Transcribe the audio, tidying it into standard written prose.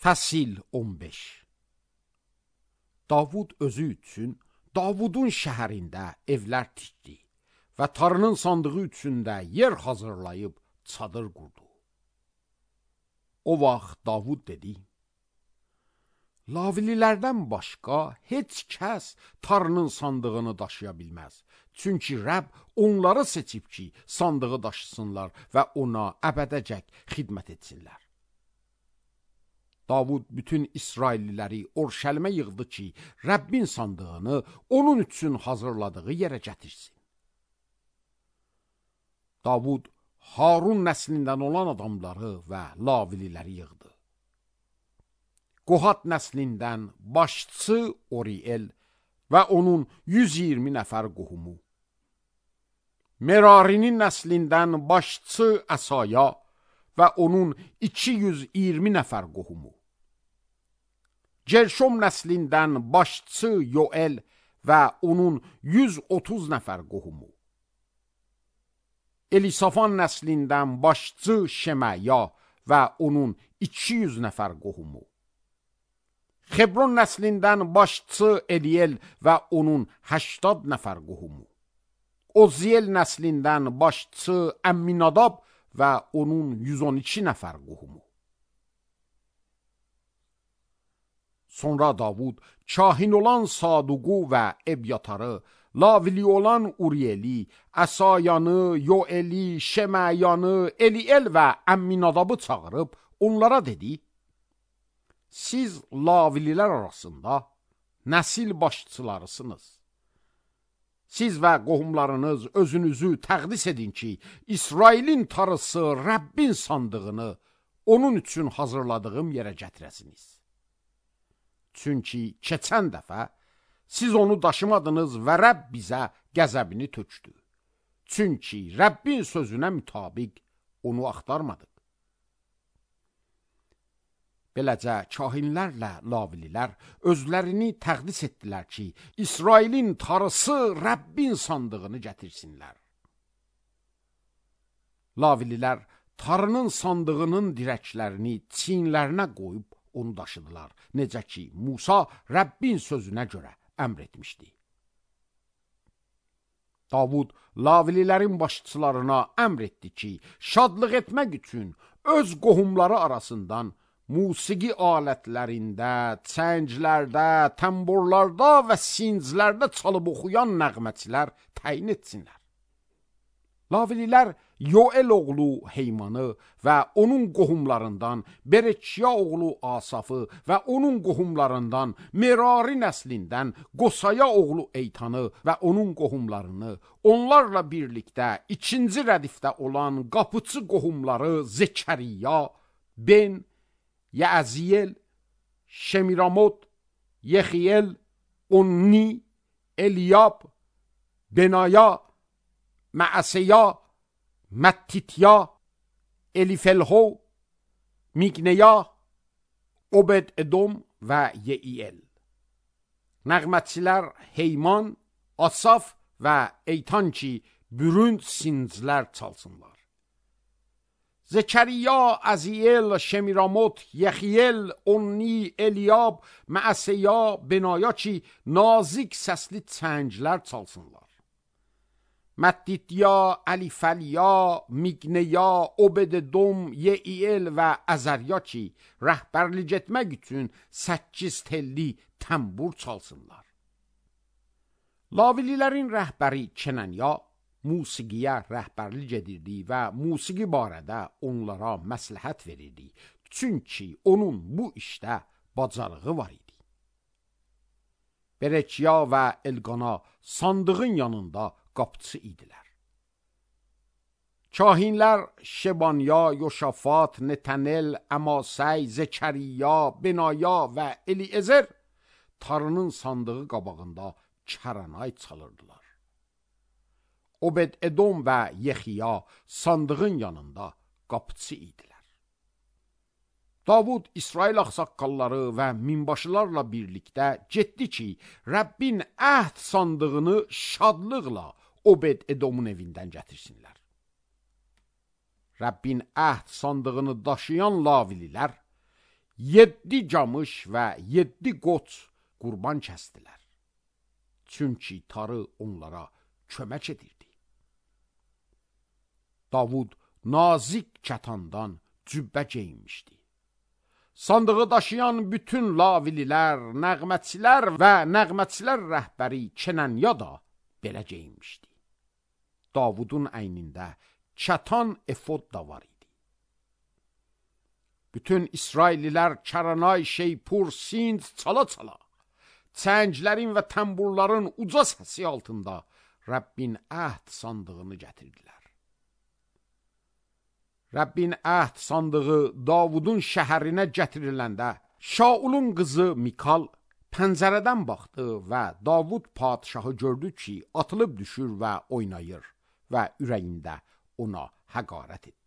Fəsil 15. Davud özü üçün Davudun şəhərində evlər tikdi və Tanrının sandığı üçün də yer hazırlayıb çadır qurdu. O vaxt Davud dedi: Lavililərdən başqa heç kəs Tanrının sandığını daşıya bilməz. Çünki Rəbb onları seçib ki, sandığı daşısınlar və ona əbədəcək xidmət etsinlər. Davud bütün İsrailliləri Orşəlimə yığdı ki, Rəbbin sandığını onun üçün hazırladığı yerə gətirsin. Davud Harun nəslindən olan adamları və Lavililəri yığdı. Qohat nəslindən başçı Oriel və onun 120 nəfər qohumu. Merarinin nəslindən başçı Əsaya və onun 220 nəfər qohumu. Gerşom nəslindən başçı Yoel və onun 130 nəfər qohumu. Elisafan nəslindən başçı Şeməya və onun 200 nəfər qohumu. Xebron nəslindən başçı Eliyel və onun 80 nəfər qohumu. Oziyel nəslindən başçı Əmminadab və onun 112 nəfər qohumu. Sonra Davud kahin olan Saduqu və Ebyatarı, Lavili olan Uriyeli, Əsayanı, Yoeli, Şeməyanı, Eliel və Əmminadabı çağırıb onlara dedi: Siz Lavililər arasında nəsil başçılarısınız. Siz və qohumlarınız özünüzü təqdis edin ki, İsrailin tarısı Rəbbin sandığını onun üçün hazırladığım yerə gətirəsiniz. Çünki keçən dəfə siz onu daşımadınız və Rəbb bizə qəzəbini tökdü. Çünki Rəbbin sözünə mütabiq onu axtarmadıq. Beləcə, kahinlərlə Lavililər özlərini təqdis etdilər ki, İsrailin tarısı Rəbbin sandığını gətirsinlər. Lavililər tarının sandığının dirəklərini çiyinlərinə qoyub onu daşıdılar, necə ki, Musa Rəbbin sözünə görə əmr etmişdi. Davud Lavililərin başçılarına əmr etdi ki, şadlıq etmək üçün öz qohumları arasından musiqi alətlərində, çənglərdə, tamburlarda və sinclərdə çalıb oxuyan nəğməçilər təyin etsinlər. Lavililər Yoel oğlu Heymanı və onun qohumlarından Berekiya oğlu Asafı və onun qohumlarından Merari nəslindən Qosaya oğlu Eytanı və onun qohumlarını, onlarla birlikdə ikinci rədifdə olan qapıçı qohumları Zekəriya, Ben, Yəziyel, Şemiramot, Yexiyel, Onni, Eliyab, Benaya, Məəseya, Məttitya, Elifelho, Migneya, Obed-Edom və Yeiyel. Nəğmətçilər Heyman, Asaf və Eytan ki, bürünc sinclər çalsınlar. Zekəriya, Əziyel, Şemiramot, Yexiyel, Onni, Eliyab, Məəseya, Benaya ki, nazik səsli çənglər çalsınlar. Məttitya, Əlifəlya, Migneya, Obed-Edom, Yeiyel və Əzərya ki, rəhbərlik etmək üçün 8 telli təmbur çalsınlar. Lavililərin rəhbəri Kenanya musiqiyə rəhbərlik edirdi və musiqi barədə onlara məsləhət verirdi, çünki onun bu işdə bacarığı var idi. Berekiya və Elqana sandığın yanında qapıçı idilər. Kahinlər Şebanya, Yoşafat, Netanel, Əmasəy, Zekəriya, Benaya və Eliezer tarının sandığı qabağında kəranay çalırdılar. Obed-Edom və Yexiya sandığın yanında qapıçı idilər. Davud İsrail ağsaqqalları və minbaşılarla birlikdə getdi ki, Rəbbin əhd sandığını şadlıqla Obed-Edomun evindən gətirsinlər. Rəbbin əhd sandığını daşıyan Lavililər 7 camış və 7 qoç qurban kəsdilər. Çünki tarı onlara kömək edirdi. Davud nazik kətandan cübbə geyinmişdi. Sandığı daşıyan bütün lavililər, nəğmətçilər və nəğmətçilər rəhbəri Kenanya da belə geyinmişdi. Davudun əynində kətan efod da var idi. Bütün İsraillilər Kəranay, Şeypur, Sind çala-çala, çənglərin və təmburların uca səsi altında Rəbbin əhd sandığını gətirdilər. Rəbbin əhd sandığı Davudun şəhərinə gətiriləndə, Şaulun qızı Mikal pəncərədən baxdı və Davud padişahı gördü ki, atılıb düşür və oynayır və ürəyində ona həqarət etdi.